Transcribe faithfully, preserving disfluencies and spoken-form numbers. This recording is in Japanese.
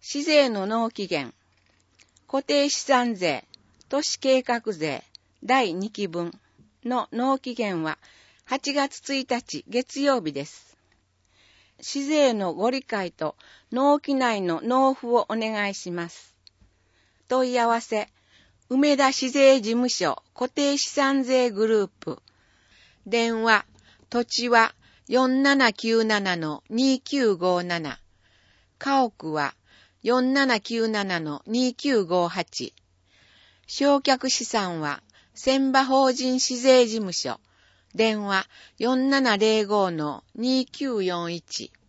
市税の納期限、固定資産税、都市計画税だいにきぶんの納期限ははちがつついたち月曜日です。市税のご理解と納期内の納付をお願いします。問い合わせ、梅田市税事務所固定資産税グループ。電話、土地は よんななきゅうななのにきゅうごなな。家屋は よんななきゅうななのにきゅうごはち。償却資産は千葉法人市税事務所。電話 よんななぜろごのにきゅうよんいち。